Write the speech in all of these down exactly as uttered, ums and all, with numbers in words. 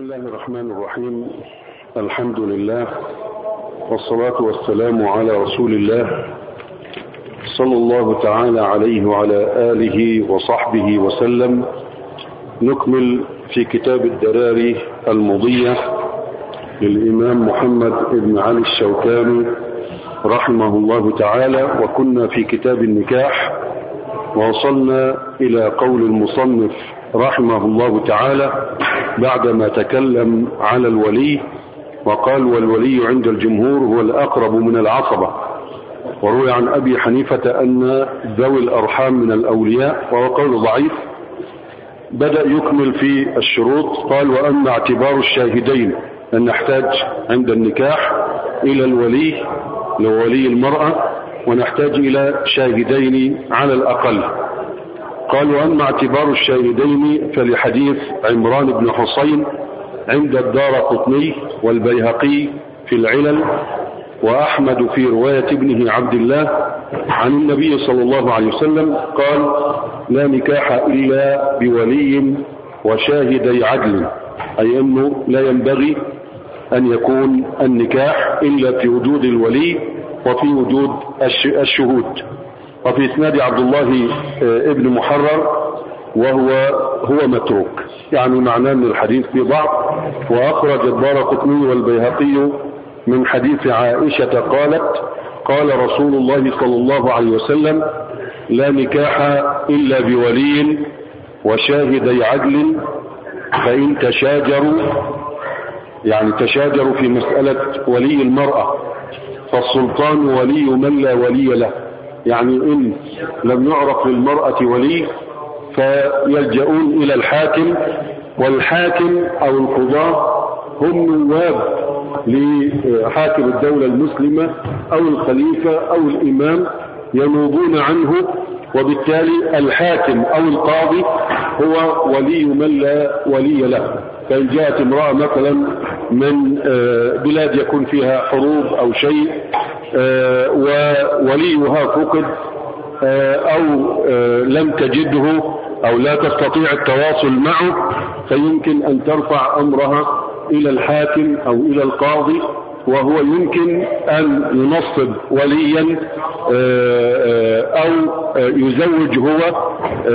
الله الرحمن الرحيم. الحمد لله والصلاة والسلام على رسول الله صلى الله تعالى عليه وعلى آله وصحبه وسلم. نكمل في كتاب الدراري المضية للإمام محمد بن علي الشوكاني رحمه الله تعالى، وكنا في كتاب النكاح ووصلنا إلى قول المصنف رحمه الله تعالى بعدما تكلم على الولي وقال: والولي عند الجمهور هو الأقرب من العصبة. وروي عن أبي حنيفة أن ذوي الأرحام من الأولياء، وهو قول ضعيف. بدأ يكمل في الشروط، قال: وأما اعتبار الشاهدين أن نحتاج عند النكاح إلى الولي لولي المرأة، ونحتاج إلى شاهدين على الأقل. قال: وأما اعتبار الشاهدين فلحديث عمران بن حسين عند الدارقطني والبيهقي في العلل، وأحمد في رواية ابنه عبد الله عن النبي صلى الله عليه وسلم قال: لا نكاح إلا بولي وشاهدي عدل، أي أنه لا ينبغي أن يكون النكاح إلا في وجود الولي وفي وجود الشهود. وفي إسناد عبد الله ابن محرر وهو هو متروك، يعني معناه من الحديث في ضعف. وأخرج الدارقطني والبيهقي من حديث عائشة قالت: قال رسول الله صلى الله عليه وسلم: لا نكاح إلا بولي وشاهدي عدل، فإن تشاجروا، يعني تشاجروا في مسألة ولي المرأة، فالسلطان ولي من لا ولي له، يعني إن لم يعرف للمرأة ولي فيلجؤون إلى الحاكم، والحاكم أو القضاة هم نواب لحاكم الدولة المسلمة أو الخليفة أو الإمام، ينوبون عنه، وبالتالي الحاكم أو القاضي هو ولي من لا ولي له. فإن جاءت امرأة مثلا من بلاد يكون فيها حروب أو شيء ووليها فقد أو لم تجده أو لا تستطيع التواصل معه، فيمكن أن ترفع أمرها إلى الحاكم أو إلى القاضي، وهو يمكن أن ينصب وليا أو يزوج هو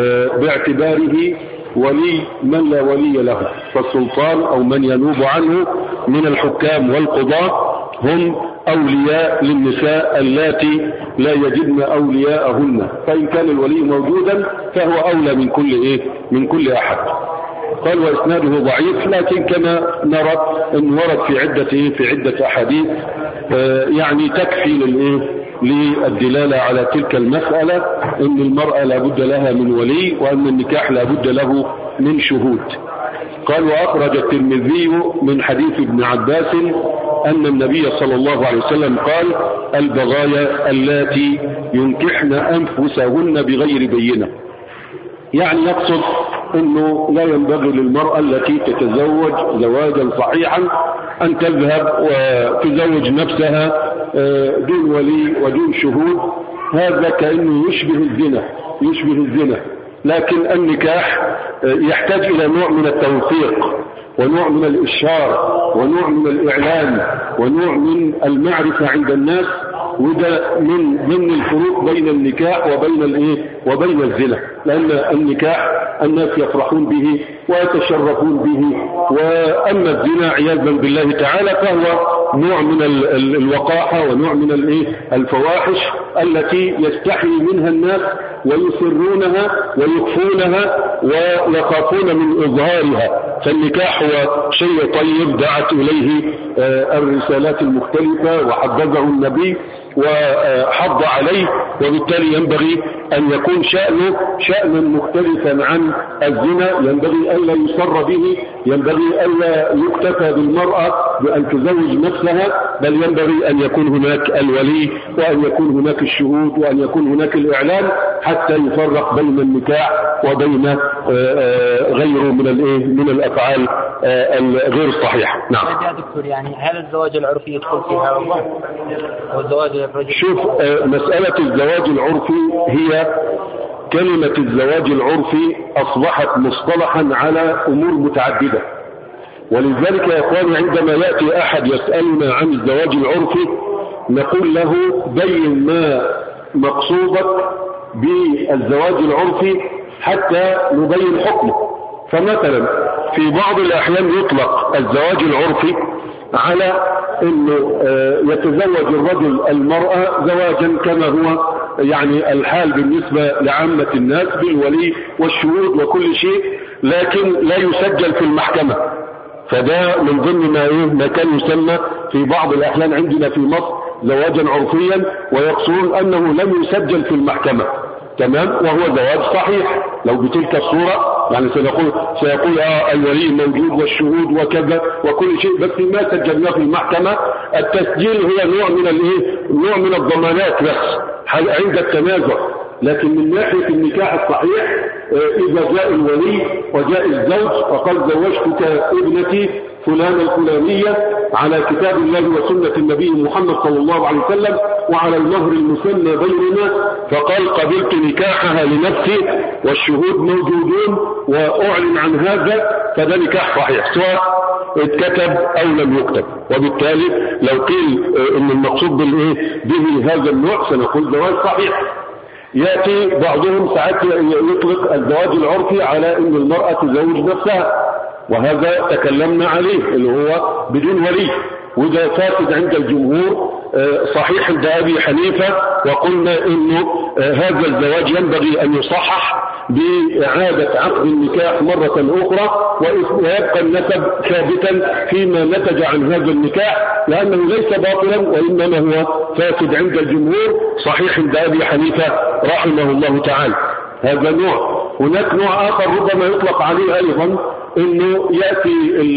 باعتباره ولي من لا ولي له. فالسلطان أو من ينوب عنه من الحكام والقضاة هم أولياء للنساء اللاتي لا يجدن أولياءهن، فإن كان الولي موجودا فهو أولى من كل إيه من كل أحد. قال: وإسناده ضعيف، لكن كما نرى أن ورد في عدة إيه في عدة أحاديث آه يعني تكفي للإيه للدلالة على تلك المسألة، أن المرأة لابد لها من ولي، وأن النكاح لابد له من شهود. قال: وأخرج الترمذي من حديث ابن عباس أن النبي صلى الله عليه وسلم قال: البغايا اللاتي ينكحن أنفسهن بغير بينة، يعني يقصد أنه لا ينبغي للمرأة التي تتزوج زواجا صحيحا أن تذهب وتزوج نفسها دون ولي ودون شهود. هذا كأنه يشبه الزنا يشبه الزنا لكن النكاح يحتاج إلى نوع من التوثيق ونوع من الإشهار ونوع من الإعلان ونوع من المعرفة عند الناس، وده من ضمن الفروق بين النكاح وبين الايه وبين الزنا، لأن النكاح الناس يفرحون به ويتشرفون به، وأما الزنا عياذا بالله تعالى فهو نوع من الوقاحة ونوع من الايه الفواحش التي يستحي منها الناس ويسرونها ويخفونها ويخافون من إظهارها. فالنكاح هو شيء طيب دعت إليه الرسالات المختلفة وحبذه النبي وحض عليه، وبالتالي ينبغي أن يكون شأنه شأنا مختلفا عن الزنا، ينبغي ألا يسر به، ينبغي ألا يكتفى بالمرأة بأن تزوج نفسها، بل ينبغي أن يكون هناك الولي وأن يكون هناك الشهود وأن يكون هناك الإعلان، حتى يفرق بين النكاح وبين غيره من الايه من الأفعال الغير الصحيحة. نعم يا دكتور، يعني هل الزواج العرفي يدخل فيها والزواج الرجل؟ شوف، مسألة الزواج العرفي هي كلمة الزواج العرفي أصبحت مصطلحا على أمور متعددة، ولذلك يا إخواني عندما يأتي أحد يسألنا عن الزواج العرفي نقول له بين ما مقصودك بالزواج العرفي حتى نبين حكمه. فمثلا في بعض الأحيان يطلق الزواج العرفي على أنه يتزوج الرجل المرأة زواجا كما هو يعني الحال بالنسبة لعامة الناس بالولي والشهود وكل شيء، لكن لا يسجل في المحكمة. فده من ضمن ما, ما كان يسمى في بعض الأحيان عندنا في مصر زواجا عرفيا، ويقصدون أنه لم يسجل في المحكمة. تمام، وهو زواج صحيح لو بتلك الصورة، يعني سيقول, سيقول آه الولي موجود والشهود وكذا وكل شيء، بس ما سجلناه في المحكمة. التسجيل هو نوع من الايه نوع من الضمانات بس عند التنازع، لكن من ناحية النكاح الصحيح إذا جاء الولي وجاء الزوج وقال زوجتك ابنتي فلانة الفلانية على كتاب الله وسنة النبي محمد صلى الله عليه وسلم وعلى المهر المسمى بيننا، فقال قبلت نكاحها لنفسي والشهود موجودون وأعلن عن هذا، فده نكاح صحيح سواء اتكتب أو لم يكتب. وبالتالي لو قيل ان المقصود بالايه به هذا النوع سنقول زواج صحيح. يأتي بعضهم ساعات يطلق الزواج العرفي على ان المرأة تزوج نفسها، وهذا تكلمنا عليه اللي هو بدون ولي، وده فاسد عند الجمهور صحيح عند أبي حنيفة، وقلنا انه هذا الزواج ينبغي ان يصحح بإعادة عقد النكاح مرة أخرى، ويبقى النسب ثابتا فيما نتج عن هذا النكاح، لأنه ليس باطلا وإنما هو فاسد عند الجمهور صحيح عند أبي حنيفة رحمه الله تعالى. هذا نوع. هناك نوع آخر ربما يطلق عليه أيضا انه يأتي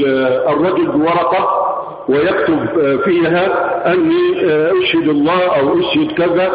الرجل بورقة ويكتب فيها اني اشهد الله او اشهد كذا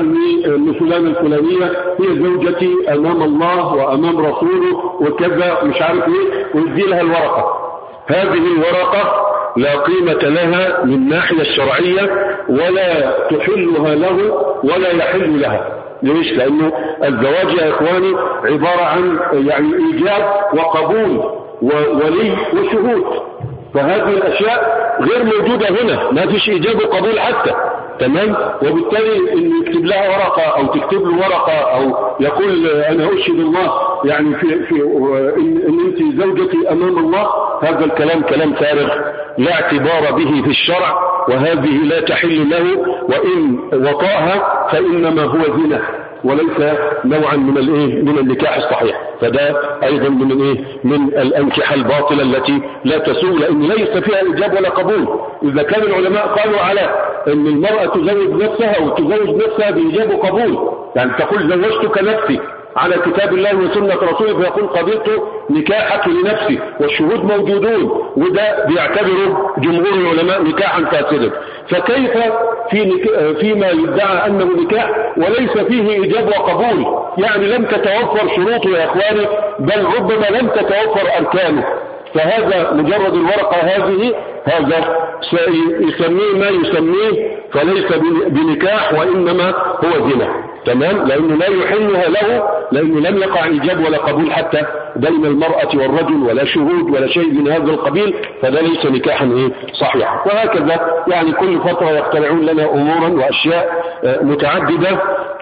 اني فلان الفلانية هي زوجتي امام الله وامام رسوله وكذا مش عارف ايه، ويدي لها الورقة. هذه الورقة لا قيمة لها من الناحية الشرعية ولا تحلها له ولا يحل لها. ليش؟ لانه الزواج يا اخواني عبارة عن يعني ايجاب وقبول وولي وشهود، فهذه الاشياء غير موجودة هنا، ما فيش ايجاب وقبول حتى. تمام، وبالتالي ان يكتب لها ورقة او تكتب له ورقة او يقول انا اشهد الله يعني في, في ان, إن انت زوجتي امام الله، هذا الكلام كلام فارغ لا اعتبار به في الشرع، وهذه لا تحل له، وان وطأها فانما هو زنا وليس نوعا من الايه من النكاح الصحيح. فده ايضا من الايه من الانكحه الباطله التي لا تسوغ، لان ليس فيها ايجاب ولا قبول. اذا كان العلماء قالوا على ان المراه تزوج نفسها وتزوج نفسها بايجاب وقبول، يعني تقول زوجتك نفسي على كتاب الله وسنة رسوله، فيقول قبلت نكاحك لنفسي والشهود موجودون، وده بيعتبره جمهور العلماء نكاحا فاسدا. فكيف في نك... فيما يدعى أنه نكاح وليس فيه إيجاب وقبول؟ يعني لم تتوفر شروطه يا إخواني، بل ربما لم تتوفر أركانه. فهذا مجرد الورقة هذه هذا سيسميه ما يسميه فليس بنكاح وإنما هو زنا. تمام، لأنه لا يحلها له، لأنه لم يقع إيجاب ولا قبول حتى بين المرأة والرجل، ولا شهود ولا شيء من هذا القبيل، فده ليس نكاحا إيه صحيحا. وهكذا يعني كل فترة يخترعون لنا أمورا وأشياء متعددة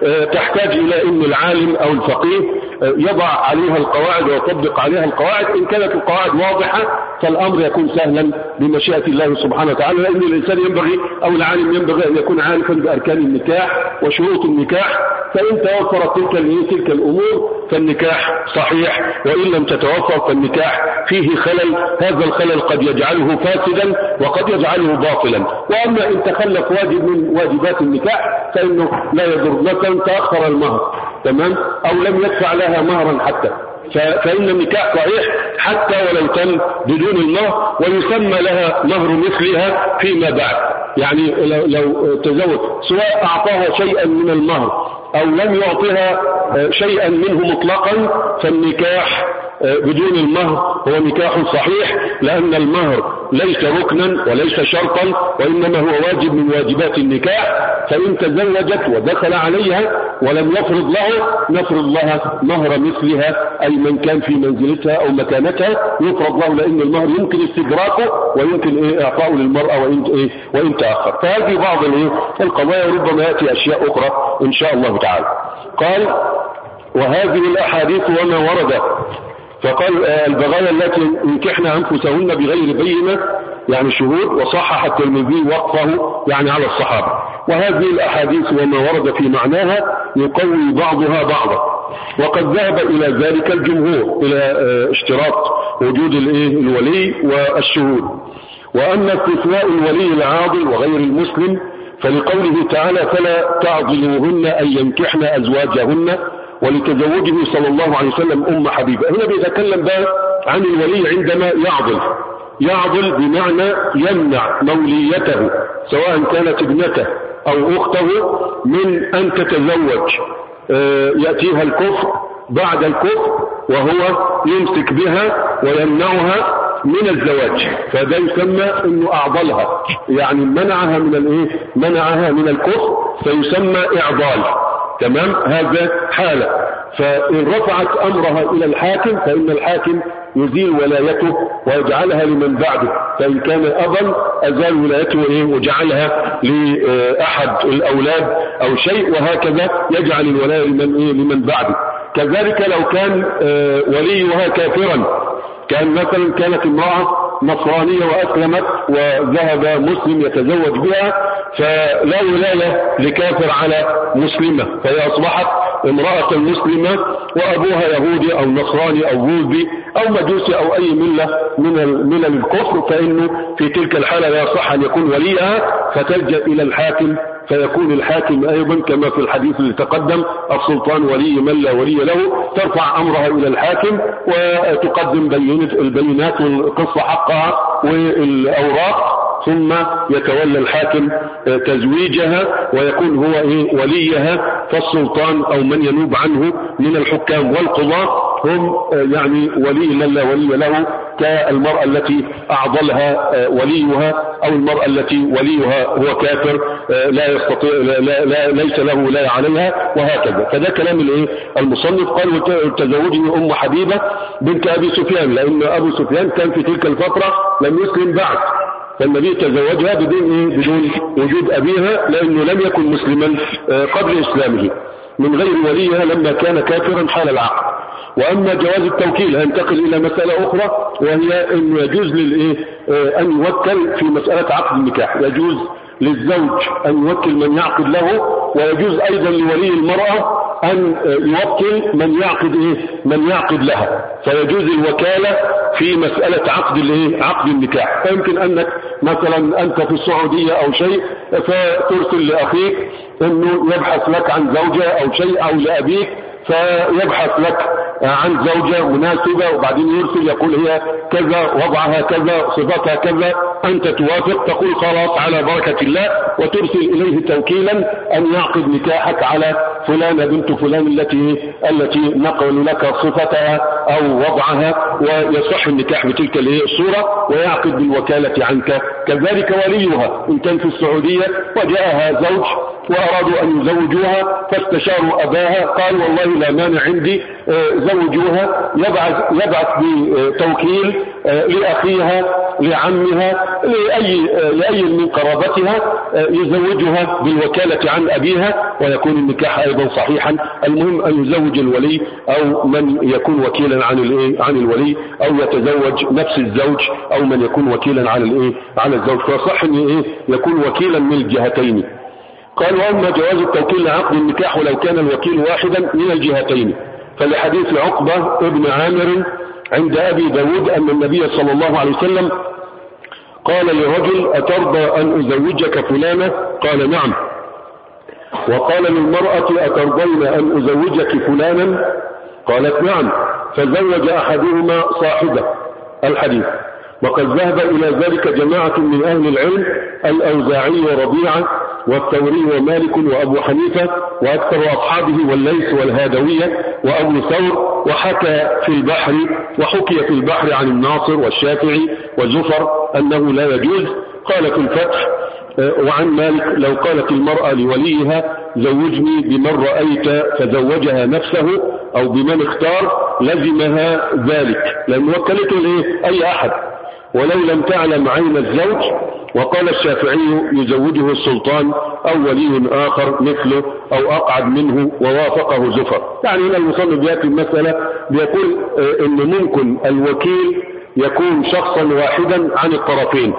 تحتاج إلى أن العالم أو الفقيه يضع عليها القواعد ويطبق عليها القواعد. إن كانت القواعد واضحة فالأمر يكون سهلا بمشيئة الله سبحانه وتعالى، لأن الإنسان ينبغي أو العالم ينبغي أن يكون عارفا بأركان النكاح وشروط النكاح، فإن توفرت تلك تلك الأمور فالنكاح صحيح، وإن لم تتوفر فالنكاح فيه خلل. هذا الخلل قد يجعله فاسدا وقد يجعله باطلا. وأما إن تخلف واجب من واجبات النكاح فإنه لا يضر، مثلا تأخر المهر تمام أو لم يدفع لها مهرا حتى، فإن النكاح صحيح حتى ولو تم بدون المهر، ويسمى لها مهر مثلها فيما بعد. يعني لو تزوج سواء أعطاها شيئا من المهر أو لم يعطيها شيئا منه مطلقا، فالنكاح بدون المهر هو نكاح صحيح، لأن المهر ليس ركنا وليس شرطا، وإنما هو واجب من واجبات النكاح. فإن تزوجت ودخل عليها ولم يفرض له نفرض لها مهر مثلها، أي من كان في منزلتها أو مكانتها يفرض له، لأن المهر يمكن استدراكه ويمكن إيه إعطاؤه للمرأة وإن, إيه وإن تأخر. فهذه بعض الإيه القضايا، وربما يأتي أشياء أخرى إن شاء الله تعالى. قال وهذه الأحاديث وما ورد، فقال البغايا التي ينكحن أنفسهن بغير بينة يعني شهود، وصحح الترمذي وقفه يعني على الصحابة. وهذه الأحاديث وما ورد في معناها يقوي بعضها بعضا، وقد ذهب إلى ذلك الجمهور، إلى اشتراط وجود الولي والشهود. وأما استثناء الولي العاضل وغير المسلم فلقوله تعالى فلا تعضلوهن أن ينكحن أزواجهن، ولتزوجه صلى الله عليه وسلم أم حبيبة. هنا بيتكلم بقى عن الولي عندما يعضل، يعضل بمعنى يمنع موليته سواء كانت ابنته أو أخته من أن تتزوج، يأتيها الكفر بعد الكفر وهو يمسك بها ويمنعها من الزواج، فده يسمى انه اعضلها، يعني منعها من الايه منعها من الكفر فيسمى اعضال. تمام، هذا حالة. فإن رفعت أمرها إلى الحاكم فإن الحاكم يزيل ولايته ويجعلها لمن بعده، فإن كان أبا أزال ولايته إيه وجعلها لأحد الأولاد أو شيء، وهكذا يجعل الولاية لمن, إيه لمن بعده. كذلك لو كان وليها كافرا، كان مثلا كانت امرأة نصرانية وأسلمت وذهب مسلم يتزوج بها، فلا ولاية لكافر على مسلمة، فهي أصبحت امرأة مسلمة وأبوها يهودي أو نصراني أو بوذي أو مجوسي أو أي ملة من الملل الكفر، فإنه في تلك الحالة لا يصح أن يكون وليها، فتلجأ إلى الحاكم، فيكون الحاكم أيضا كما في الحديث اللي تقدم السلطان ولي من لا ولي له، ترفع أمرها إلى الحاكم وتقدم البينات والقصة حقها والأوراق، ثم يتولى الحاكم تزويجها ويكون هو إيه وليها. فالسلطان أو من ينوب عنه من الحكام والقضاة هم يعني ولي من لا ولي له، كالمرأة التي أعضلها وليها أو المرأة التي وليها هو كافر لا يستطيع لا لا ليس له ولاية عليها، وهكذا. فده كلام الايه المصنف. قال تزوجني أم حبيبة بنت أبي سفيان، لأن أبو سفيان كان في تلك الفترة لم يسلم بعد، فالنبي تزوجها بدون بدون وجود أبيها، لأنه لم يكن مسلما قبل إسلامه، من غير وليها لما كان كافرا حال العقد. وأما جواز التوكيل هننتقل إلى مسألة أخرى، وهي أنه يجوز للإيه أن يوكل في مسألة عقد النكاح. يجوز للزوج أن يوكل من يعقد له، ويجوز أيضا لولي المرأة أن يوكل من يعقد إيه من يعقد لها، فيجوز الوكالة في مسألة عقد الإيه عقد النكاح. فيمكن أنك مثلا أنت في السعودية أو شيء، فترسل لأخيك أنه يبحث لك عن زوجة أو شيء، أو لأبيك فيبحث لك عن زوجة مناسبة، وبعدين يرسل يقول هي كذا، وضعها كذا، صفتها كذا، أنت توافق، تقول خلاص على بركة الله، وترسل إليه توكيلا أن يعقد نكاحك على فلانة بنت فلان التي التي نقل لك صفتها أو وضعها، ويصح النكاح بتلك الصورة، ويعقد بالوكالة عنك. كذلك وليها إن كان في السعودية وجاءها زوج وأرادوا أن يزوجوها، فاستشاروا أباها، قال والله لا مانع عندي، زوجوها، يبعث يبعث بتوكيل لأخيها لعمها لأي لأي من قرابتها، يزوجها بالوكالة عن أبيها، ويكون النكاح أيضا صحيحا. المهم أن يزوج الولي أو من يكون وكيلا عن الايه عن الولي، أو يتزوج نفس الزوج أو من يكون وكيلا على الايه على الزوج، فصح أن ايه يكون وكيلا من الجهتين. قال وأما جواز التوكيل لعقد النكاح ولو كان الوكيل واحدا من الجهتين، فلحديث عقبة ابن عامر عند أبي داود أن النبي صلى الله عليه وسلم قال لرجل أترضى أن أزوجك فلانة؟ قال نعم. وقال للمرأة أترضين أن أزوجك فلانا؟ قالت نعم. فزوج أحدهما صاحبه. الحديث. وقد ذهب إلى ذلك جماعة من أهل العلم، الأوزاعي وربيعة والثوري ومالك وأبو حنيفة وأكثر أصحابه والليث والهادوية، وأبو ثور، وحكى في البحر وحكي في البحر عن الناصر والشافعي وزفر أنه لا يجوز. قال في الفتح وعن مالك لو قالت المرأة لوليها زوجني بمن رأيت فزوجها نفسه أو بمن اختار لزمها ذلك، لأن وكلته لإيه؟ أي أحد ولو لم تعلم عين الزوج. وقال الشافعي يزوجه السلطان أو ولي آخر مثله أو أقعد منه ووافقه زفر. يعني هنا المصنف يأتي المسألة بيقول إن ممكن الوكيل يكون شخصا واحدا عن الطرفين،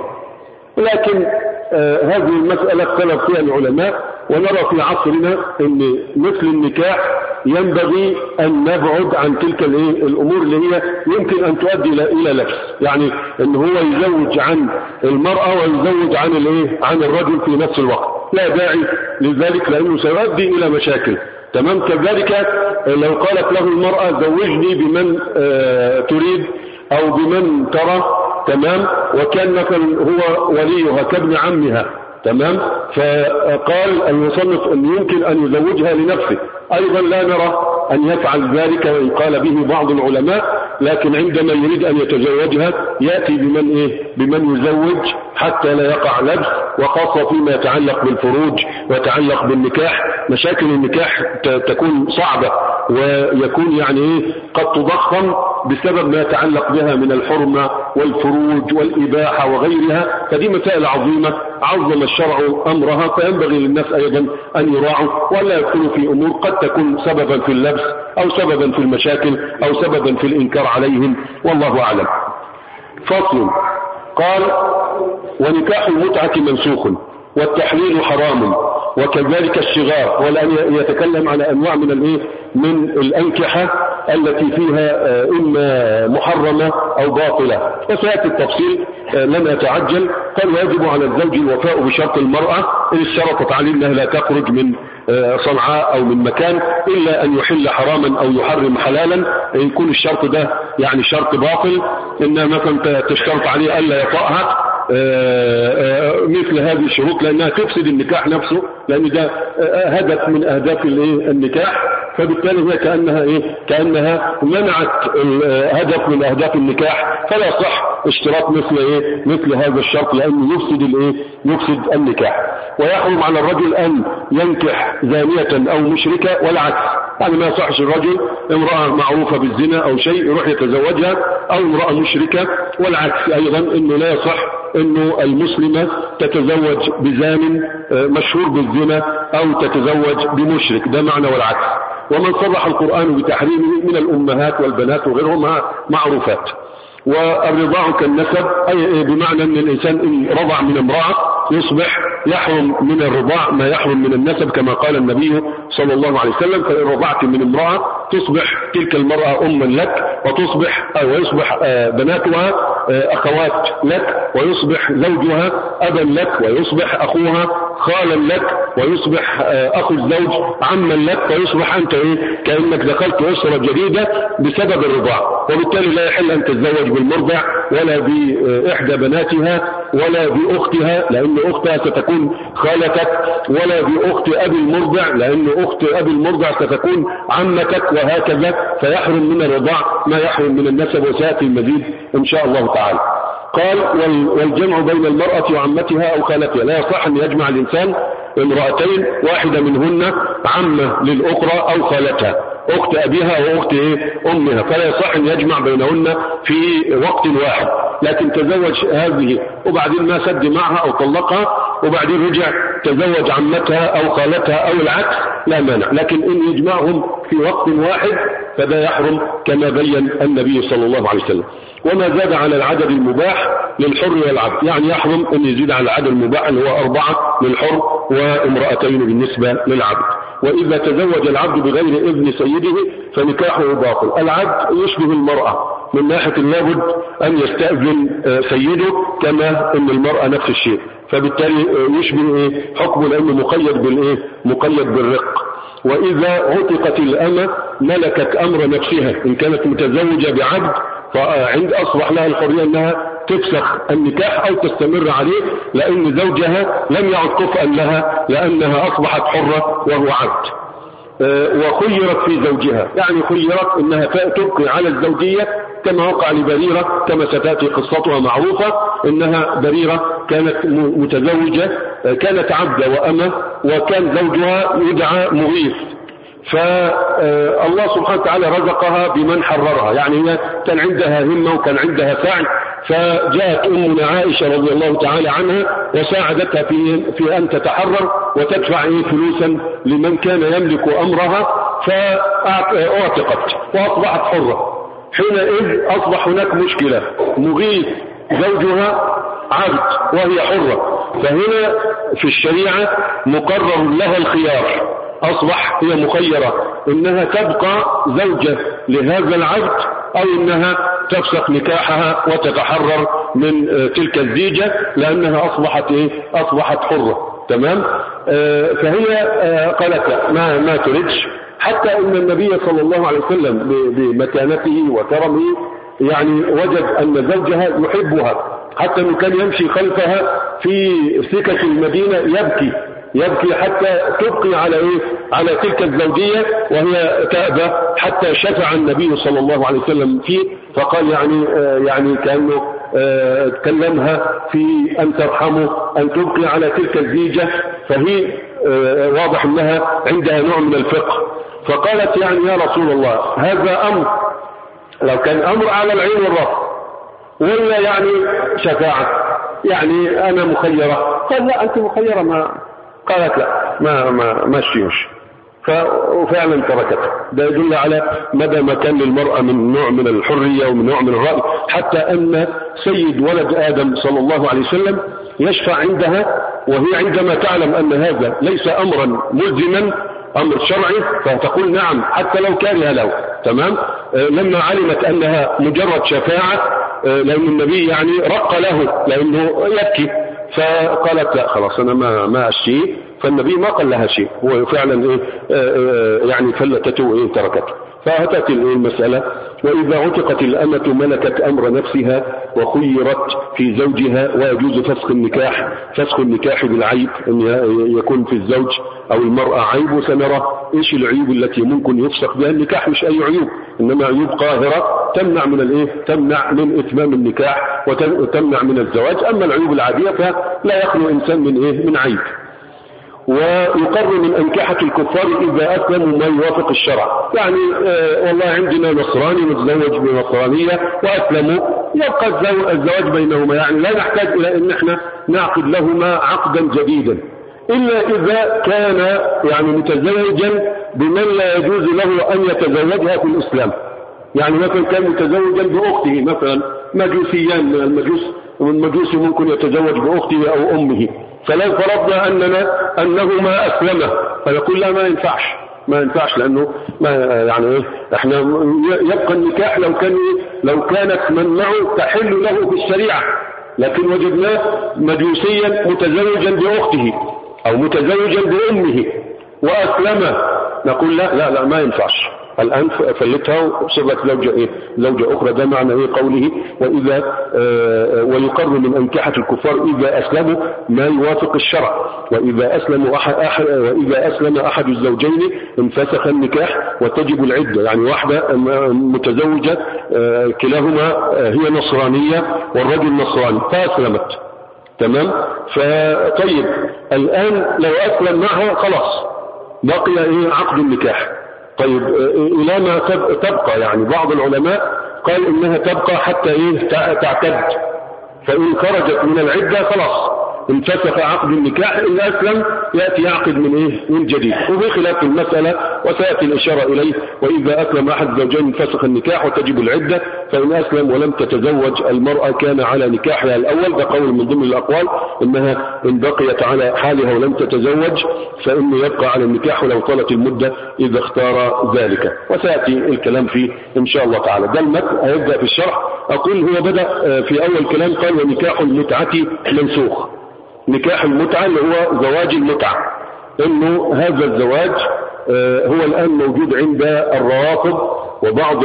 لكن آه هذه المسألة اختلف فيها العلماء، ونرى في عصرنا ان مثل النكاح ينبغي ان نبعد عن تلك الامور اللي هي يمكن ان تؤدي الى لبس، يعني ان هو يزوج عن المرأة ويزوج عن الايه عن الرجل في نفس الوقت، لا داعي لذلك لانه سيؤدي الى مشاكل. تمام. كذلك لو قالت له المرأة زوجني بمن آه تريد او بمن ترى، تمام، وكان مثلا هو وليها كابن عمها، تمام، فقال المصنف ان يمكن ان يزوجها لنفسه، ايضا لا نرى ان يفعل ذلك وان قال به بعض العلماء، لكن عندما يريد ان يتزوجها ياتي بمن ايه بمن يزوج حتى لا يقع لبس، وخاصه فيما يتعلق بالفروج ويتعلق بالنكاح. مشاكل النكاح تكون صعبه ويكون يعني ايه قد تضخم بسبب ما يتعلق بها من الحرمه والفروج والاباحه وغيرها، فدي مسائل عظيمه عظم الشرع امرها، فينبغي للناس ايضا ان يراعوا ولا يدخلوا في امور قد تكون سببا في اللبس او سببا في المشاكل او سببا في الانكار عليهم، والله اعلم. فصل. قال: ونكاح المتعة منسوخ والتحليل حرام وكذلك الشغار، والآن يتكلم على أنواع من الايه من الأنكحة التي فيها إما محرمة أو باطلة، وسيأتي التفصيل لن أتعجل. قال: ويجب على الزوج الوفاء بشرط المرأة إن اشترطت عليه أنها لا تخرج من صنعاء أو من مكان إلا أن يحل حراما أو يحرم حلالا، يكون الشرط ده يعني شرط باطل، إنها مثلا تشترط عليه ألا يطأها مثل هذه الشروط، لأنها تفسد النكاح نفسه، لأن ده هدف من أهداف النكاح، فبالتالي هي كأنها إيه كأنها منعت هدف من أهداف النكاح، فلا صح اشتراط مثل إيه مثل هذا الشرط، لأنه يفسد الإيه يفسد النكاح. ويحرم على الرجل أن ينكح زانية أو مشركة والعكس، يعني ما يصحش الرجل امرأة معروفة بالزنا أو شيء يروح يتزوجها، أو امرأة مشركة والعكس أيضا، إنه لا يصح إنه المسلمة تتزوج بزان مشهور بالزنا أو تتزوج بمشرك، ده معنى والعكس. ومن صرح القرآن بتحريمه من الأمهات والبنات وغيرهم معروفات. والرضاع كالنسب، أي بمعنى أن الإنسان إن رضع من امرأة يصبح يحرم من الرضاع ما يحرم من النسب، كما قال النبي صلى الله عليه وسلم: فإن رضعت من امرأة تصبح تلك المرأة أما لك، وتصبح أو يصبح بناتها أخوات لك، ويصبح زوجها أبا لك، ويصبح أخوها خالا لك، ويصبح أخو الزوج عما لك، ويصبح أنت إيه كأنك دخلت أسرة جديدة بسبب الرضاع. وبالتالي لا يحل أن تتزوج بالمرضع ولا بإحدى بناتها ولا بأختها، لأن أختها ستكون خالتك، ولا بأخت أبي المرضع، لأن أخت أبي المرضع ستكون عمتك، وهكذا. فيحرم من الرضاع ما يحرم من النسب، وسيأتي المزيد إن شاء الله تعالى. قال: والجمع بين المرأة وعمتها أو خالتها، لا يصح أن يجمع الإنسان امرأتين واحدة منهن عمة للأخرى أو خالتها، أخت أبيها وأخت إيه أمها، فلا يصح أن يجمع بينهن في وقت واحد. لكن تزوج هذه وبعدين ما سد معها أو طلقها وبعدين رجع تزوج عمتها أو خالتها أو العكس لا مانع، لكن إن يجمعهم في وقت واحد فده يحرم كما بين النبي صلى الله عليه وسلم. وما زاد على العدد المباح للحر والعبد، يعني يحرم أن يزيد على العدد المباح اللي هو أربعة للحر وامرأتين بالنسبة للعبد. وإذا تزوج العبد بغير إذن سيده فنكاحه باطل. العبد يشبه المرأة من ناحية لابد أن يستأذن سيده، كما أن المرأة نفس الشيء، فبالتالي يشبه حكمه لأنه مقيد بالإيه مقيد بالرق. وإذا عتقت الأمة ملكت أمر نفسها، إن كانت متزوجة بعبد فعند أصبح لها الحرية أنها تفسخ النكاح أو تستمر عليه، لأن زوجها لم يعد كفءا لها، لأنها أصبحت حرة وهو عبد. وخيرت في زوجها، يعني خيرت انها تبقي على الزوجية كما وقع لبريرة كما ستأتي قصتها معروفة، انها بريرة كانت متزوجة، كانت عبدة وأمة، وكان زوجها يدعى مغيث، فالله سبحانه وتعالى رزقها بمن حررها، يعني هي كان عندها همة وكان عندها سعي، فجاءت أمنا عائشة رضي الله تعالى عنها وساعدتها في, في أن تتحرر وتدفع فلوسا لمن كان يملك أمرها، فأعتقت وأصبحت حرة. حينئذ أصبح هناك مشكلة، مغيث زوجها عبد وهي حرة، فهنا في الشريعة مقرر لها الخيار، أصبح هي مخيرة إنها تبقى زوجة لهذا العبد أو إنها تفسخ نكاحها وتتحرر من تلك الزيجة، لأنها أصبحت إيه؟ أصبحت حرة. تمام. آه فهي آه قالت ما ما تريدش، حتى إن النبي صلى الله عليه وسلم بمكانته وكرمه يعني وجد أن زوجها يحبها، حتى أنه كان يمشي خلفها في سكك المدينة يبكي يبكي حتى تبقي على ايه على تلك الزوجية وهي تأبى، حتى شفع النبي صلى الله عليه وسلم فيه فقال يعني آه يعني كأنه آه تكلمها في أن ترحمه أن تبقي على تلك الزيجة، فهي آه واضح أنها عندها نوع من الفقه، فقالت يعني يا رسول الله هذا أمر لو كان أمر على العين والرأس ولا يعني شفاعة، يعني أنا مخيرة. قال لا أنت مخيرة. ما قالت لا ما ما ماشيوش، ففعلا تركته. ده يدل على مدى ما كان للمرأة من نوع من الحرية ومن نوع من الرأي، حتى أن سيد ولد آدم صلى الله عليه وسلم يشفع عندها وهي عندما تعلم أن هذا ليس أمرا ملزما أمر شرعي فتقول نعم حتى لو كاره له. تمام. لما علمت أنها مجرد شفاعة لأن النبي يعني رق له لأنه يبكي، فقالت لا خلاص أنا ما ما أشتيه، فالنبي ما قال لها شيء، هو فعلا إيه يعني فلتته إيه تركته. فأتت المسألة وإذا عتقت الأمة ملكت أمر نفسها وخيرت في زوجها، ويجوز فسخ النكاح فسخ النكاح بالعيب أن يكون في الزوج أو المرأة عيب، وسنرى إيش العيوب التي ممكن يفسخ بها النكاح، مش أي عيوب إنما عيوب قاهرة تمنع من الإيه تمنع من إتمام النكاح وتمنع من الزواج. أما العيوب العادية فلا يخلو إنسان من إيه من عيب. ويقر من أنكحة الكفار إذا أسلموا ما يوافق الشرع، يعني آه والله عندنا نصراني متزوج بنصرانية وأسلموا يبقى الزواج بينهما، يعني لا نحتاج إلى أن احنا نعقد لهما عقدا جديدا، إلا إذا كان يعني متزوجا بمن لا يجوز له أن يتزوجها في الإسلام. يعني مثلا كان متزوجا بأخته، مثلا مجوسيان من المجوس والمجوسي ممكن يتزوج بأخته أو أمه، فلو فرضنا أننا أنهما أسلمه فيقول لا ما ينفعش ما ينفعش لأنه ما يعني احنا يبقى النكاح لو كان لو كانت من معه تحل له في الشريعة، لكن وجدناه مجوسيا متزوجا بأخته أو متزوجا بأمه وأسلمه، نقول لا لا لا ما ينفعش، الآن فلتها وصبت زوجة إيه؟ زوجة أخرى. ده معنى إيه قوله وإذا آه ويقر من أنكحة الكفار إذا أسلموا ما يوافق الشرع، وإذا أسلموا أحد أحد وإذا أسلم أحد الزوجين انفسخ النكاح وتجب العدة، يعني واحدة متزوجة آه كلاهما آه هي نصرانية والرجل نصراني فأسلمت. تمام. فطيب الآن لو أسلم معها خلاص بقي إيه عقد النكاح. طيب إلى ما تبقى، يعني بعض العلماء قال إنها تبقى حتى إيه تعتد، فإن خرجت من العدة خلاص انفسخ عقد النكاح، إن أسلم يأتي يعقد من إيه من جديد. وفي خلاف المسألة وسيأتي الإشارة إليه، وإذا أسلم أحد الزوجين انفسخ النكاح وتجب العدة، فإن أسلم ولم تتزوج المرأة كان على نكاحها الأول، ده قول من ضمن الأقوال إنها إن بقيت على حالها ولم تتزوج فإنه يبقى على النكاح ولو طالت المدة إذا اختار ذلك، وسيأتي الكلام فيه إن شاء الله تعالى. ده المتن هيبدأ في الشرح. أقول هو بدأ في أول كلام قال ونكاح المتعة منسوخ. نكاح المتعة اللي هو زواج المتعة، انه هذا الزواج هو الان موجود عند الروافض وبعض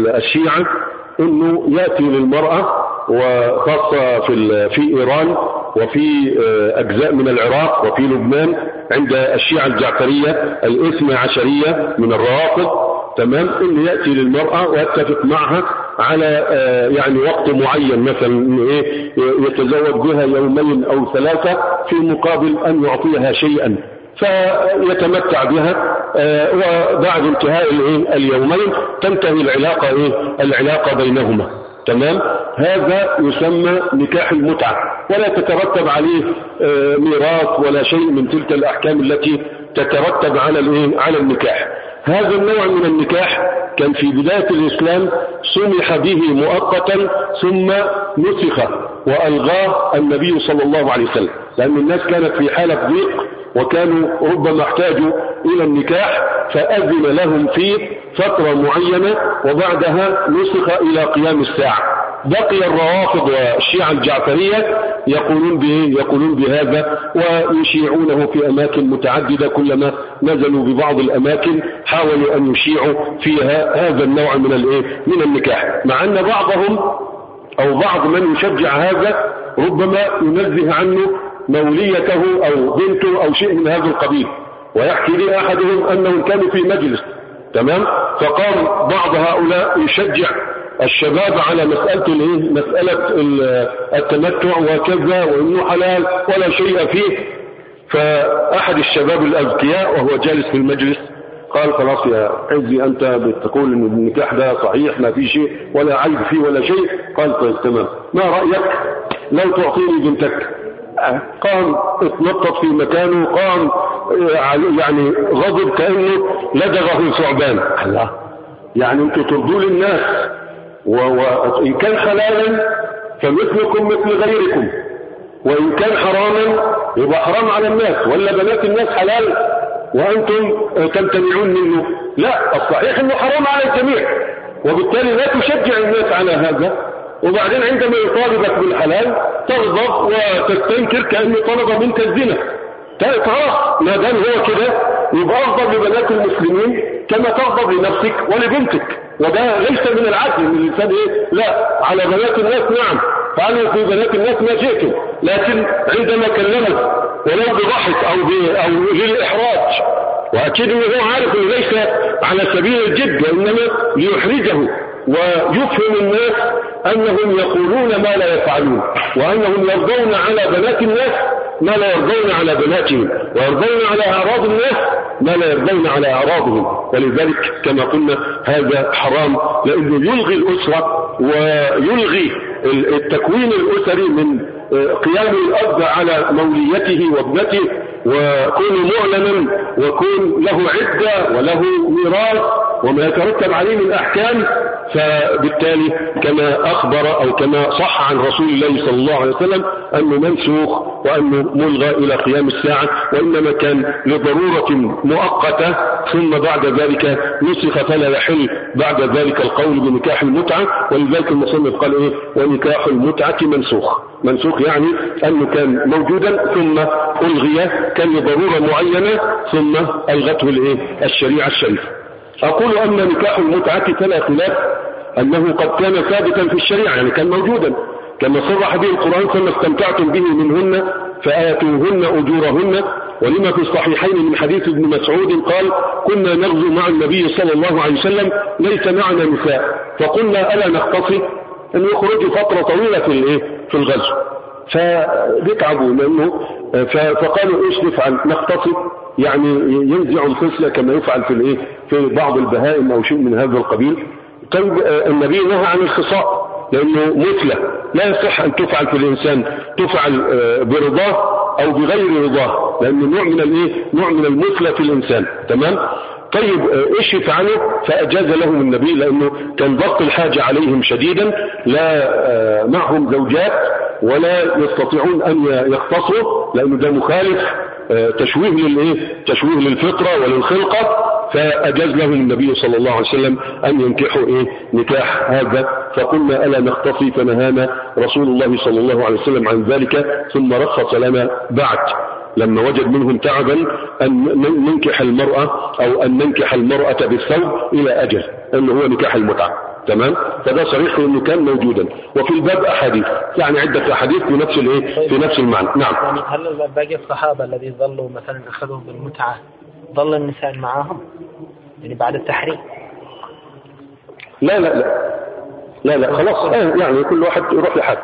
الشيعة، انه يأتي للمرأة وخاصة في في ايران وفي أجزاء من العراق وفي لبنان عند الشيعة الجعفرية الاثنى عشرية من الروافض، تمام، إن يأتي للمرأة ويتفق معها على يعني وقت معين، مثلا إيه يتزوج بها يومين أو ثلاثة في مقابل أن يعطيها شيئا فيتمتع بها، وبعد انتهاء اليومين تنتهي العلاقة إيه العلاقة بينهما، تمام. هذا يسمى نكاح المتعة، ولا تترتب عليه ميراث ولا شيء من تلك الأحكام التي تترتب على الايه على النكاح. هذا النوع من النكاح كان في بداية الإسلام سمح به مؤقتا ثم نسخ وألغاه النبي صلى الله عليه وسلم، لأن الناس كانت في حالة ضيق وكانوا ربما احتاجوا إلى النكاح فأذن لهم فيه فترة معينة وبعدها نسخ إلى قيام الساعة. بقي الروافض والشيعة الجعفرية يقولون به يقولون بهذا ويشيعونه في أماكن متعددة، كلما نزلوا ببعض الأماكن حاولوا أن يشيعوا فيها هذا النوع من الايه من النكاح، مع أن بعضهم أو بعض من يشجع هذا ربما ينزه عنه موليته أو بنته أو شيء من هذا القبيل، ويحكي لي أحدهم أنهم كانوا في مجلس، تمام، فقام بعض هؤلاء يشجع الشباب على مسألة الايه مسألة التمتع وكذا وانه حلال ولا شيء فيه. فأحد الشباب الأذكياء وهو جالس في المجلس قال خلاص يا عزي أنت بتقول ان النكاح ده صحيح ما في شيء ولا عيب فيه ولا شيء، قال طيب تمام، ما رأيك لو تعطيني بنتك؟ قام اتنطط في مكانه، قام يعني غضب كأنه لدغه ثعبان. الله، يعني انتوا ترضوا للناس، وإن كان حلالا فمثلكم مثل غيركم، وإن كان حراما يبقى حرام على الناس، ولا بنات الناس حلال وأنتم تمتنعون منه؟ لا، الصحيح انه حرام على الجميع، وبالتالي لا تشجع الناس على هذا، وبعدين عندما يطالبك بالحلال تغضب وتستنكر كأنه طلب منك الزنا. خلاص ما دام هو كده يبقى أغضب لبنات المسلمين كما تغضب لنفسك ولبنتك، وده ليس من العدل من الإنسان إيه؟ لا، على بنات الناس نعم فعلوا في بنات الناس ما جئتم، لكن عندما كلمت ولو بضحك أو أو للإحراج، وأكيد أنه هو عارف أنه ليس على سبيل الجد وإنما ليحرجه ويفهم الناس أنهم يقولون ما لا يفعلون، وأنهم يرضون على بنات الناس ما لا يرضون على بناتهم، ويرضون على أعراض الناس ما لا يرضون على أعراضهم. ولذلك كما قلنا هذا حرام، لأنه يلغي الأسرة ويلغي التكوين الأسري من قيام الأب على موليته وابنته وكون معلنا وكون له عدة وله ميراث وما يترتب عليه من أحكام. فبالتالي كما أخبر أو كما صح عن رسول الله صلى الله عليه وسلم أنه منسوخ وأنه ملغى إلى قيام الساعة، وإنما كان لضرورة مؤقتة ثم بعد ذلك نسخ، فلا يحل بعد ذلك القول بنكاح المتعة. ولذلك المصنف قال إيه؟ ونكاح المتعة منسوخ. منسوخ يعني أنه كان موجودا ثم ألغي، كان لضرورة معينة ثم ألغته الإيه؟ الشريعة الشريفة. أقول أن نكاح المتعة فلا خلاف أنه قد كان ثابتا في الشريعة، يعني كان موجودا كما صرح به القرآن: فما استمتعتم به منهن فآتوهن أجورهن. ولما في الصحيحين من حديث ابن مسعود قال: كنا نغزو مع النبي صلى الله عليه وسلم ليس معنا نساء، فقلنا ألا نختصي أن يخرجوا فترة طويلة في الايه في الغزو، فبيتعبوا لأنه فقالوا إيش نفعل؟ نختصي، يعني ينزع الخصلة كما يفعل في الايه في بعض البهائم أو شيء من هذا القبيل. طيب النبي نهى عن الخصاء لأنه مثلة لا يصح أن تفعل في الإنسان، تفعل برضاه أو بغير رضاه، لأنه نوع من الايه نوع من المثلة في الإنسان. تمام. طيب ايش يفعلوا؟ فأجاز لهم النبي، لأنه كان ضغط الحاجة عليهم شديدا، لا معهم زوجات ولا يستطيعون أن يختصروا، لأنه ده مخالف تشويه للايه تشويه للفطرة وللخلقة. فأجاز لهم النبي صلى الله عليه وسلم أن ينكحوا إيه نكاح هذا. فقلنا ألا نختصي؟ فنهانا رسول الله صلى الله عليه وسلم عن ذلك، ثم رخص لنا بعد لما وجد منهم تعبا أن ننكح المرأة أو أن ننكح المرأة بالثوب إلى أجل، أنه هو نكاح المتعة. تمام. فده صريح في انه كان موجودا. وفي الباب احاديث، يعني عدة احاديث في نفس الايه في نفس المعنى. نعم. يعني هل باقي الصحابة الذين ظلوا مثلا اخذوا بالمتعة ظل النساء معهم يعني بعد التحريم؟ لا لا لا لا لا خلاص يعني كل واحد يروح لحد.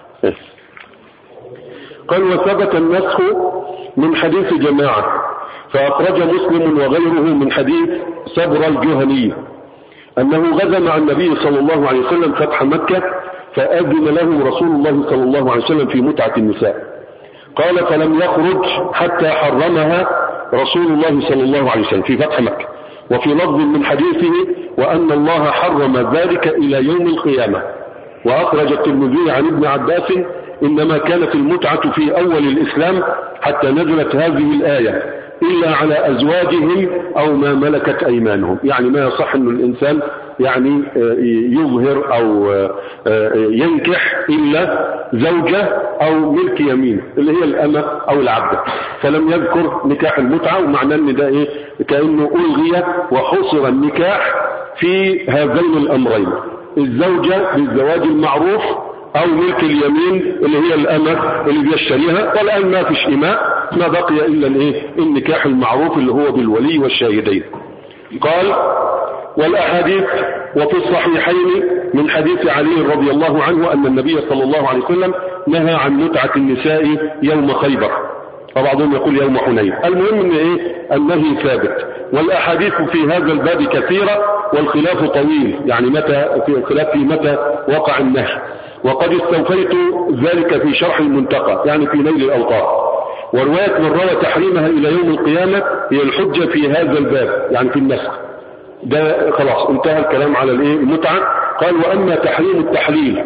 قال وثبت النسخ من حديث جماعة، فأخرج مسلم وغيره من حديث صبر الجهني أنه غزا مع النبي صلى الله عليه وسلم فتح مكة، فأذن له رسول الله صلى الله عليه وسلم في متعة النساء. قال فلم يخرج حتى حرمها رسول الله صلى الله عليه وسلم في فتح مكة. وفي لفظ من حديثه وأن الله حرم ذلك إلى يوم القيامة. وأخرج الترمذي عن ابن عباس إنما كانت المتعة في أول الإسلام حتى نزلت هذه الآية إلا على أزواجهم أو ما ملكت أيمانهم. يعني ما يصح أن الإنسان يعني يظهر أو ينكح إلا زوجة أو ملك يمين اللي هي الأمة أو العبدة. فلم يذكر نكاح المتعة، ومعنى أن ده إيه كأنه ألغي وحصر النكاح في هذين الأمرين، الزوجة بالزواج المعروف أو ملك اليمين اللي هي الأمة اللي بيشتريها. والآن ما فيش إماء، ما بقي إلا الإيه النكاح المعروف اللي هو بالولي والشاهدين. قال والأحاديث وفي الصحيحين من حديث علي رضي الله عنه أن النبي صلى الله عليه وسلم نهى عن متعة النساء يوم خيبر، وبعضهم يقول يوم حنين. المهم ان ايه النهي ثابت. والاحاديث في هذا الباب كثيرة والخلاف طويل، يعني متى في الخلاف في متى وقع النهي. وقد استوفيت ذلك في شرح المنتقى يعني في نيل الأوطار. ورواية من روى تحريمها إلى يوم القيامة هي الحجة في هذا الباب يعني في النسخ. ده خلاص انتهى الكلام على الايه المتعة. قال وأما تحريم التحليل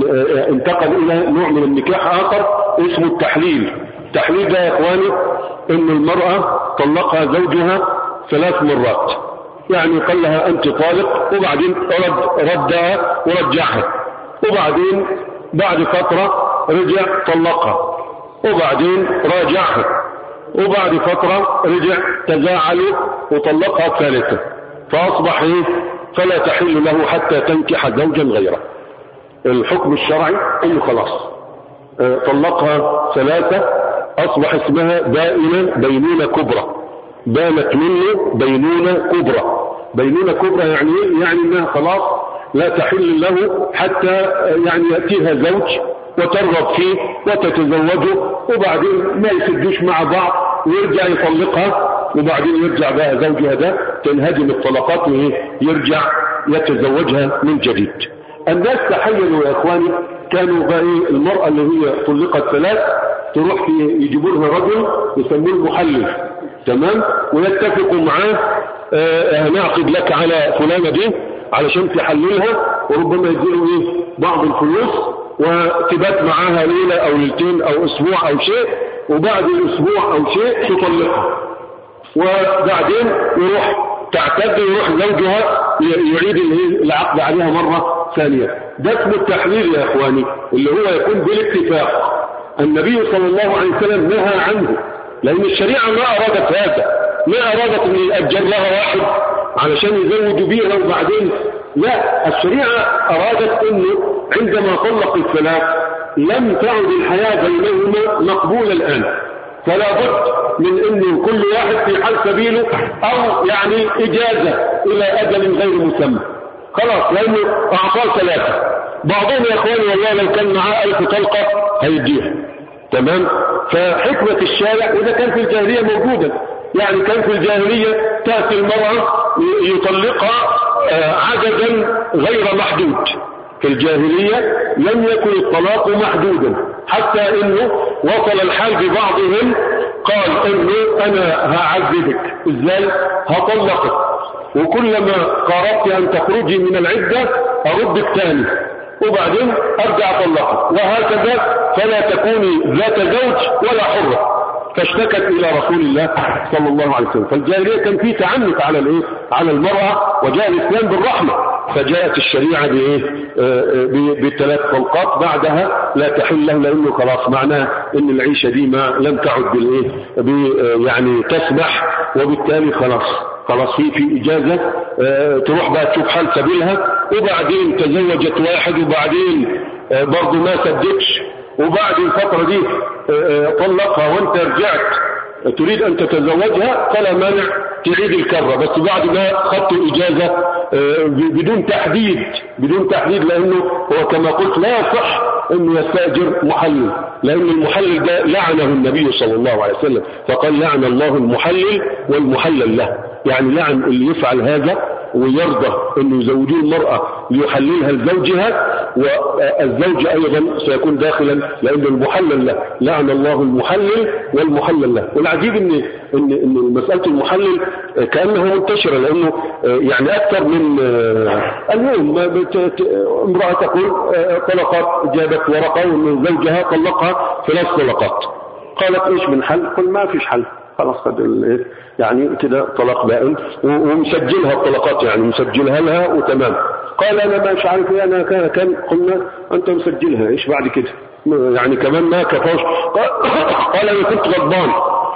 انتقل إلى نوع من النكاح آخر اسمه التحليل. التحليل ده يا إخواني إن المرأة طلقها زوجها ثلاث مرات، يعني قال لها أنت طالق، وبعدين رد ردها ورجعها، وبعدين بعد فترة رجع طلقها، وبعدين راجعها، وبعد فترة رجع تزاعلوا وطلقها الثالثة، فأصبح إيه فلا تحل له حتى تنكح زوجا غيره. الحكم الشرعي إنه خلاص اه طلقها ثلاثة، أصبح اسمها بائنة بينونة كبرى، بانت منه بينونة كبرى. بينونة كبرى يعني إيه؟ يعني إنها خلاص لا تحل له حتى يعني يأتيها زوج وترغب فيه وتتزوجه، وبعدين ما يسدوش مع بعض ويرجع يطلقها، وبعدين يرجع بقى زوجها ده تنهدم الطلقات ويرجع يتزوجها من جديد. الناس تحيلوا يا اخواني، كانوا بقى المرأة اللي هي طلقت ثلاث تروح يجيبوا لها رجل يسموه المحلل، تمام، ويتفقوا معاه اه هنعقد لك على فلانة دي علشان تحللها، وربما يديله ايه بعض الفلوس وتبات معاها ليلة او ليلتين او اسبوع او شيء، وبعد الاسبوع او شيء تطلقها، وبعدين يروح تعتد ويروح زوجها يعيد العقد عليها مرة ثانية. ده اسمه التحليل يا اخواني، اللي هو يكون بالاتفاق. النبي صلى الله عليه وسلم نهى عنه، لان الشريعة ما ارادت هذا، ما ارادت ان يأجر لها واحد علشان يزوجوا بيها وبعدين لا، الشريعة ارادت انه عندما طلق الثلاث لم تعد الحياة بينهما مقبولة الان، فلا بد من انه كل واحد في حال سبيله او يعني اجازة الى اجل غير مسمى، خلاص، لانه اعطاه ثلاثة. بعضهم يا اخواني والله لو كان معاه الف طلقة هيديها، تمام. فحكمة الشارع، واذا كان في الجاهلية موجودة، يعني كان في الجاهلية تأتي المرأة يطلقها عددا غير محدود. في الجاهلية لم يكن الطلاق محدودا، حتى انه وصل الحال ببعضهم قال انه انا هعذبك ازاي، هطلقك، وكلما قربت ان تخرجي من العدة اردك تاني، وبعدين ارجع اطلقك، وهكذا فلا تكوني ذات زوج ولا حرة. فاشتكت الى رسول الله صلى الله عليه وسلم. فالجاهلية كان فيه تعنت على الايه على المرأة، وجاء الاسلام بالرحمة، فجاءت الشريعة بايه بالثلاث طلقات، بعدها لا تحل له، لانه خلاص معناه ان العيشة دي ما لم تعد بالايه يعني تسمح، وبالتالي خلاص خلاص في في اجازة اه تروح بقى تشوف حال سبيلها، وبعدين تزوجت واحد وبعدين برضه ما سددش وبعد الفترة دي طلقها وانت رجعت تريد ان تتزوجها فلا مانع تعيد الكرة، بس بعد ما خدت اجازة بدون تحديد بدون تحديد لانه هو كما قلت لا يصح انه يستأجر محلل، لان المحلل ده لعنه النبي صلى الله عليه وسلم فقال لعن الله المحلل والمحلل له، يعني لعن اللي يفعل هذا ويرضى انه يزوجون المرأة ليحللها لزوجها، والزوج ايضا سيكون داخلا لان المحلل له لعن الله المحلل والمحلل له. والعجيب ان ان ان مسألة المحلل كأنها منتشرة، لانه يعني اكثر من اليوم امرأة تقول طلقت جابت ورقة وان زوجها طلقها ثلاث طلقات، قالت ايش من حل؟ قل ما فيش حل، خلاص خد يعني كده طلاق بائن ومسجلها الطلقات، يعني مسجلها لها وتمام. قال انا مش عارف ايه انا كان كان قلنا انت مسجلها ايش بعد كده يعني كمان ما كفاش. قال انا كنت غضبان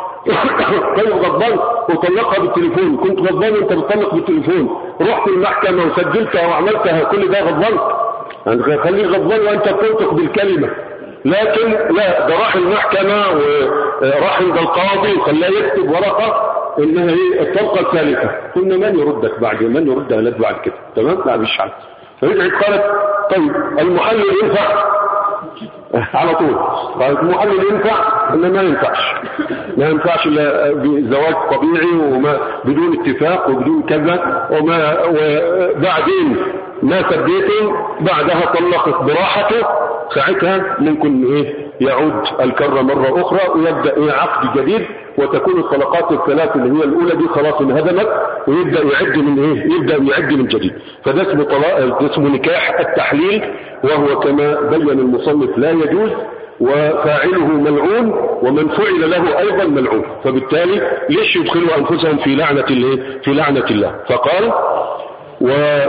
كنت غضبان وطلقها بالتليفون، كنت غضبان وانت بتطلق بالتليفون، رحت المحكمة وسجلتها وعملتها كل ده غضبان، يعني خليه غضبان وانت بتنطق بالكلمة. لكن لا، ده راح المحكمة وراح عند القاضي وخلاه يكتب ورقة انها هي الطلقة الثالثة. قلنا من يردك بعد من يردها لك بعد كده؟ تمام؟ لا مش حل. فرجعت قالت طيب المحلل ينفع على طول؟ قالت المحلل ينفع؟ قلنا ما ينفعش ما ينفعش الا بزواج طبيعي وما بدون اتفاق وبدون كذا وما وبعدين ما سديته بعدها طلقت براحته، ساعتها ممكن ايه يعود الكرة مرة اخرى ويبدأ ايه عقد جديد، وتكون الطلقات الثلاث اللي هي الاولى دي خلاص انهدمت ويبدأ يعد من ايه يبدأ يعد من جديد. فده اسمه طلاق اسمه نكاح التحليل، وهو كما بين المصنف لا يجوز وفاعله ملعون ومن فعل له ايضا ملعون، فبالتالي ليش يدخلوا انفسهم في لعنة الله في لعنة الله؟ فقال و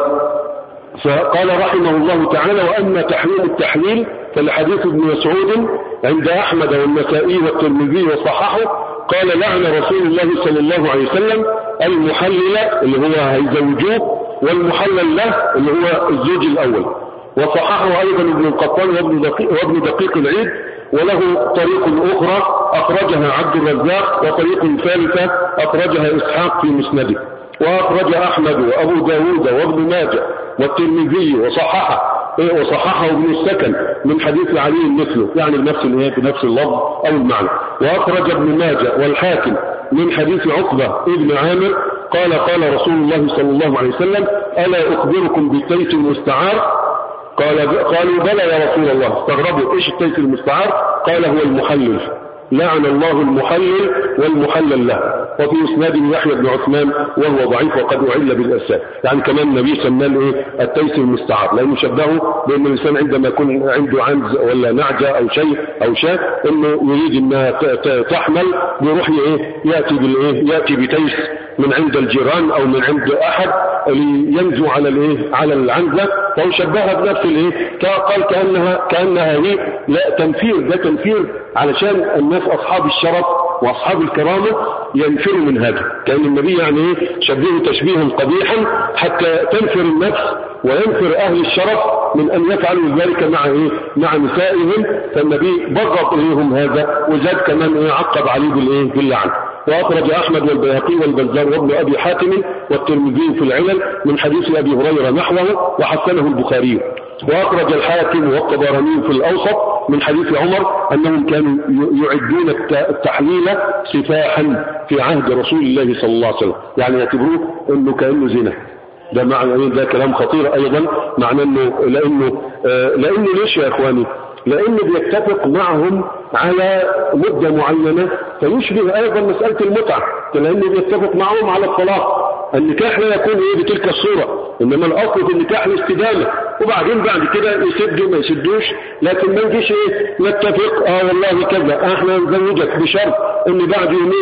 فقال رحمه الله تعالى وأما تحريم التحليل فالحديث ابن مسعود عند أحمد والنسائي والترمذي وصححه قال لعن رسول الله صلى الله عليه وسلم المحلل اللي هو هيزوجوه والمحلل له اللي هو الزوج الأول، وصححه أيضا ابن القطان وابن دقيق, وابن دقيق العيد، وله طريق أخرى أخرجها عبد الرزاق وطريق ثالثة أخرجها إسحاق في مسنده، وأخرج أحمد وأبو داود وابن ماجه والترمذي وصححه وصححه ابن السكن من حديث علي مثله، يعني بنفس بنفس اللفظ أو المعنى. وأخرج ابن ماجه والحاكم من حديث عقبة ابن عامر قال قال رسول الله صلى الله عليه وسلم ألا أخبركم بالتيس المستعار؟ قال قالوا بلى يا رسول الله. استغربوا ايش التيس المستعار؟ قال هو المحلل، لعن الله المحلل والمحلل له. وفي اسناده يحيى بن عثمان وهو ضعيف وقد أعل بالإرسال، يعني كمان النبي سماه ايه التيس المستعار، لانه شبهه بان الانسان عندما يكون عنده عنز ولا نعجه او شيء او شاة انه يريد انها تحمل بيروح ايه ياتي بالايه ياتي بتيس من عند الجيران او من عند احد لينزو على الايه على العنزه، فهو شبهها بنفس الايه قال كانها كانها هي لا تنفير، ده تنفير علشان الناس اصحاب الشرف واصحاب الكرامه ينفروا من هذا. كان النبي يعني ايه شبهه تشبيها قبيحا حتى تنفر النفس وينفر اهل الشرف من ان يفعلوا ذلك مع ايه مع نسائهم، فالنبي بغض اليهم هذا وزاد كمان ايه عقب عليه بالايه باللعن. وأخرج أحمد والبيهقي والبزار وابن أبي حاتم والترمذي في العلل من حديث أبي هريرة نحوه وحسنه البخاري. وأخرج الحاكم والطبراني في الأوسط من حديث عمر أنهم كانوا يعدون التحليل سفاحا في عهد رسول الله صلى الله عليه وسلم، يعني يعتبروه أنه كأنه زنا. ده معنى ده كلام خطير أيضا، معنى أنه لأنه لأنه ليش يا إخواني؟ لأنه بيتفق معهم على مدة معينة فيشبه أيضا مسألة المتعة، لأنه بيتفق معهم على الطلاق. النكاح لا يكون إيه بتلك الصورة، إنما الأصل في النكاح الاستدامة، وبعدين بعد كده يسدوا ما يسدوش، لكن ما نجيش إيه نتفق آه والله كذا احنا نزوجك بشرط إن بعد يومين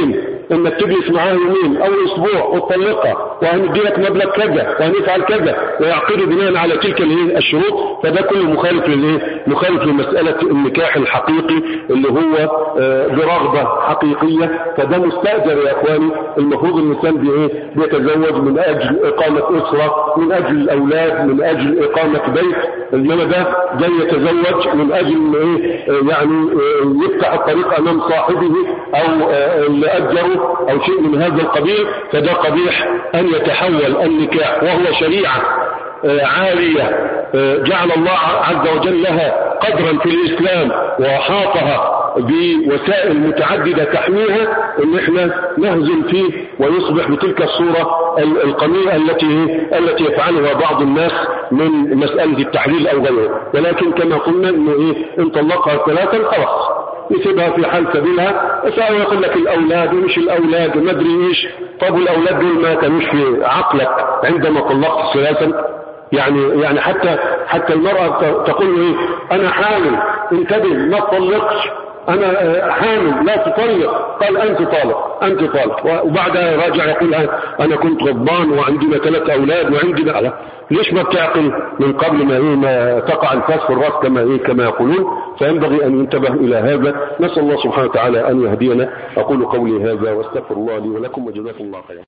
انك تجلس معاه يومين او اسبوع وتطلقها وهندي لك مبلغ كذا وهنفعل كذا ويعقدوا بناء على تلك الشروط، فده كله مخالف للايه؟ مخالف لمسألة النكاح الحقيقي اللي هو برغبة حقيقية. فده مستأجر يا اخواني. المفروض الانسان بايه؟ بيتزوج من اجل اقامة اسرة، من اجل الاولاد، من اجل اقامة بيت. انما ده جاي يتزوج من اجل ايه؟ يعني يفتح الطريق امام صاحبه او اللي اجره او شيء من هذا القبيل. فده قبيح ان يتحول النكاح وهو شريعة عالية جعل الله عز وجل لها قدرا في الإسلام وحاطها بوسائل متعددة تحميها، ان احنا نهزم فيه ويصبح بتلك الصورة القميئة التي التي يفعلها بعض الناس من مسألة التحليل او غيره. ولكن كما قلنا انه ايه؟ ان طلقها ثلاثا خلاص يسيبها في حال سبيلها. فهو يقول لك الاولاد ومش الاولاد وما ادري ايش. طب الاولاد دول ما كانوش في عقلك عندما طلقت ثلاثا؟ يعني يعني حتى حتى المرأة تقول ايه؟ انا حامل، انتبه ما تطلقش، انا حامل لا تطلق. قال انت طالق، انت طالق. وبعدها راجع يقول انا كنت غضبان وعندنا ثلاث اولاد وعندنا ألا. ليش ما بتعقل من قبل ما ايه ما تقع الفاس في الراس كما ايه كما يقولون؟ فينبغي ان ينتبه الى هذا. نسال الله سبحانه وتعالى ان يهدينا. اقول قولي هذا واستغفر الله لي ولكم وجزاكم الله خيرا.